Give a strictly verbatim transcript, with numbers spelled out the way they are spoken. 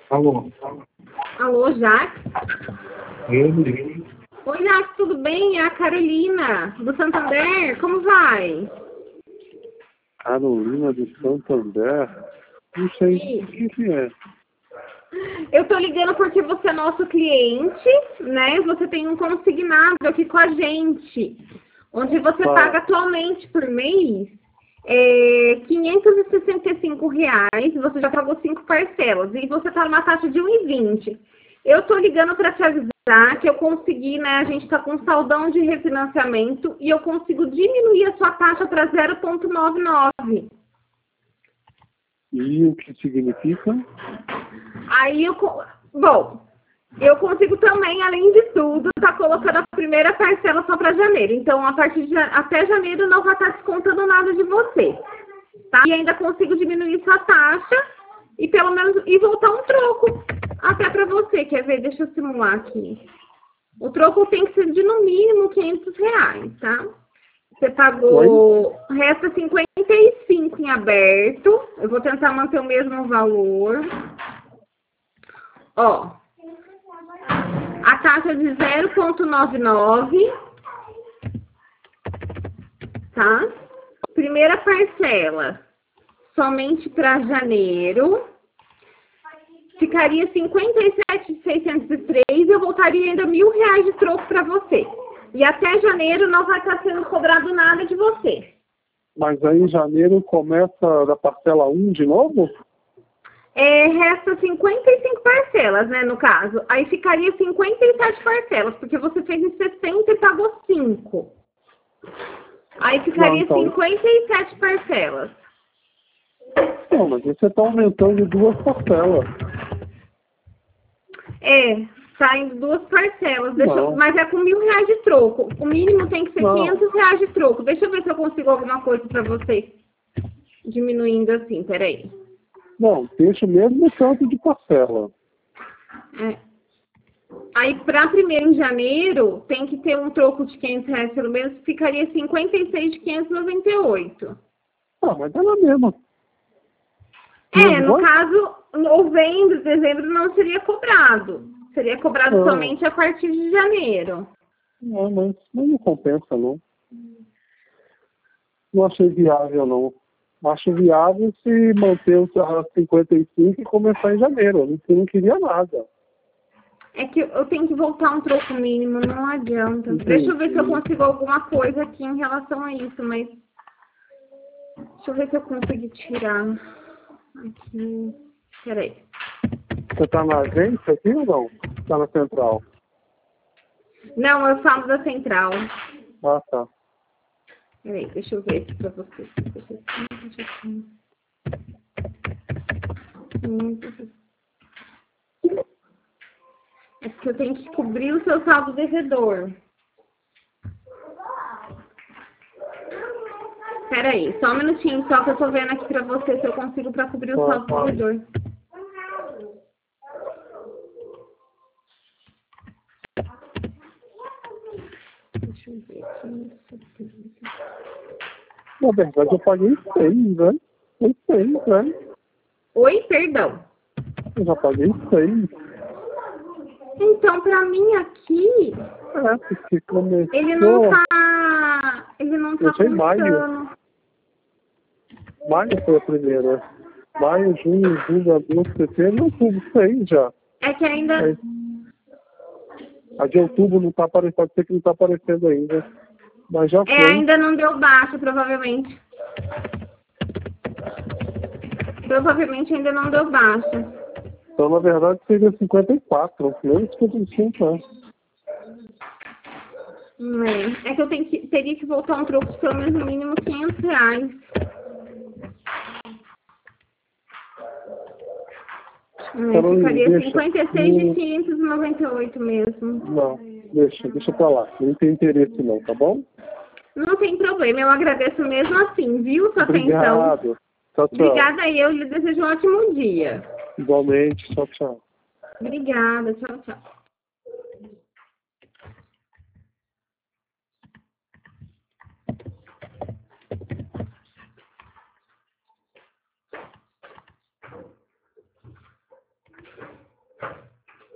Alô? Alô, Jacques? Ele? Oi, Jacques, tudo bem? É a Carolina, do Santander. Como vai? Carolina do Santander? Não sei Sim. o que que é. Eu tô ligando porque você é nosso cliente, né? Você tem um consignado aqui com a gente, onde você Tá. paga atualmente por mês é, quinhentos e sessenta e cinco reais, você já pagou cinco parcelas, e você tá numa taxa de um e vinte. Eu tô ligando para te avisar que eu consegui, né? A gente tá com saldão de refinanciamento e eu consigo diminuir a sua taxa para zero vírgula noventa e nove. E o que significa? Aí eu, co- bom, eu consigo também, além de tudo, tá colocando a primeira parcela só para janeiro. Então, a partir de ja- até janeiro não vai estar descontando nada de você, tá? E ainda consigo diminuir sua taxa e pelo menos e voltar um troco até para você. Quer ver? Deixa eu simular aqui. O troco tem que ser de no mínimo quinhentos reais, tá? Você pagou, resta cinquenta e cinco em aberto. Eu vou tentar manter o mesmo valor. Ó, a taxa de zero vírgula noventa e nove, tá? Primeira parcela, somente para janeiro, ficaria cinquenta e sete mil seiscentos e três e eu voltaria ainda mil reais de troco para você. E até janeiro não vai estar sendo cobrado nada de você. Mas aí em janeiro começa da parcela um de novo? É, resta cinquenta e cinco parcelas, né, no caso. Aí ficaria cinquenta e sete parcelas, porque você fez em sessenta e pagou cinco. Aí ficaria Não, então. cinquenta e sete parcelas. Não, mas você está aumentando duas parcelas. É, tá indo duas parcelas. Deixa eu- Não. mas é com mil reais de troco. O mínimo tem que ser Não. quinhentos reais de troco. Deixa eu ver se eu consigo alguma coisa pra você. Diminuindo assim, peraí. Não, deixa o mesmo tanto de parcela. É. Aí, para primeiro em janeiro, tem que ter um troco de quinhentos reais pelo menos, ficaria cinquenta e seis de quinhentos e noventa e oito. Ah, mas é na mesma. É, no Igual? caso, novembro, dezembro não seria cobrado. Seria cobrado Não. somente a partir de janeiro. Não, mas mas não compensa, não. Não achei viável, não. Acho viável se manter os a cinquenta e cinco e começar em janeiro. Eu não, não queria nada. É que eu tenho que voltar um troco mínimo, não adianta. Entendi. Deixa eu ver se eu consigo alguma coisa aqui em relação a isso, mas... Deixa eu ver se eu consigo tirar. Aqui... Peraí. Você está na agência aqui ou não? Está na central? Não, eu falo da central. Ah, tá. Peraí, deixa eu ver aqui pra você. É porque eu tenho que cobrir o seu saldo devedor. Peraí, só um minutinho, só que eu tô vendo aqui pra você se eu consigo pra cobrir o Tá, saldo tá. devedor. Deixa eu ver aqui. Na verdade, eu paguei seis, né? Foi seis, né? Oi, perdão. Eu já paguei seis. Então, pra mim aqui, É, porque começou... ele não tá... Ele não tá Eu sei maio. contando. Maio foi a primeira. Maio, junho, julho, agosto, setembro, outubro, seis já. É que ainda... Aí, a de outubro não tá aparecendo, pode ser que não tá aparecendo ainda. Mas já É, foi. ainda não deu baixa, provavelmente. Provavelmente ainda não deu baixa. Então, na verdade, seria cinquenta e quatro, menos cinquenta e cinco, né? Hum, É, é que eu tenho que, teria que voltar um troco de pelo menos no mínimo quinhentos reais. É, Carolina, ficaria deixa. cinquenta e seis de Não, quinhentos e noventa e oito mesmo. não, deixa, deixa pra lá. Não tem interesse não, tá bom? Não tem problema, eu agradeço mesmo assim, viu, sua atenção. Obrigado. Tchau, tchau. Obrigada e eu lhe desejo um ótimo dia. Igualmente, tchau, tchau. Obrigada, tchau, tchau.